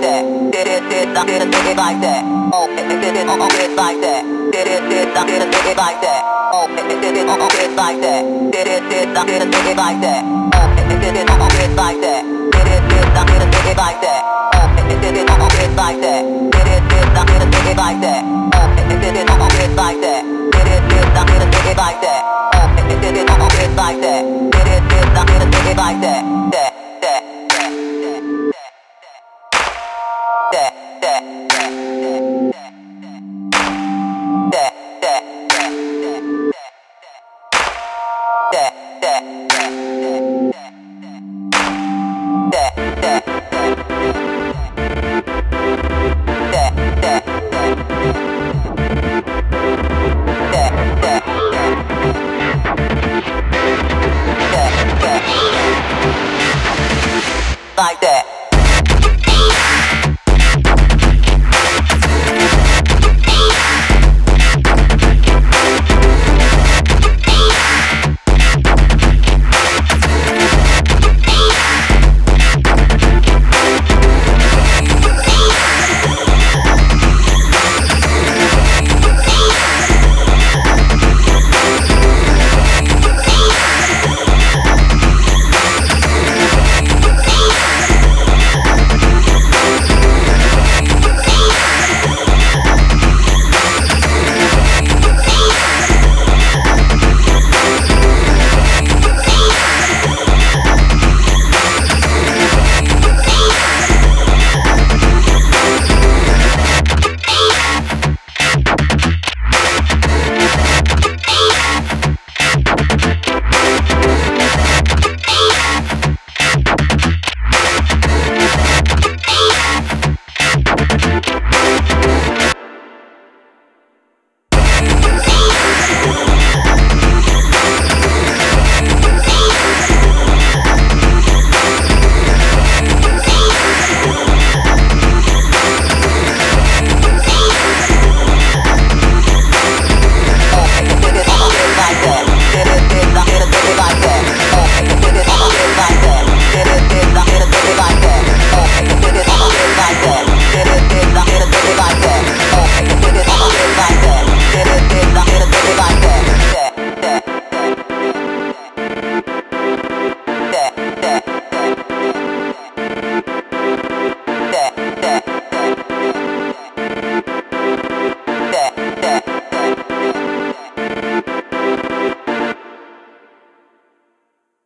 that. Did it, I did it like that. Oh, it like that. Did it, I did it like that. Oh, it like that. Did it, I did it like that. Oh, it like that. Did it, I did it like that. Oh, it like that. Did it, I did it like that. Oh, it like that. Did it, I did it like that. Oh, it like that. Did it, I did it like that. That.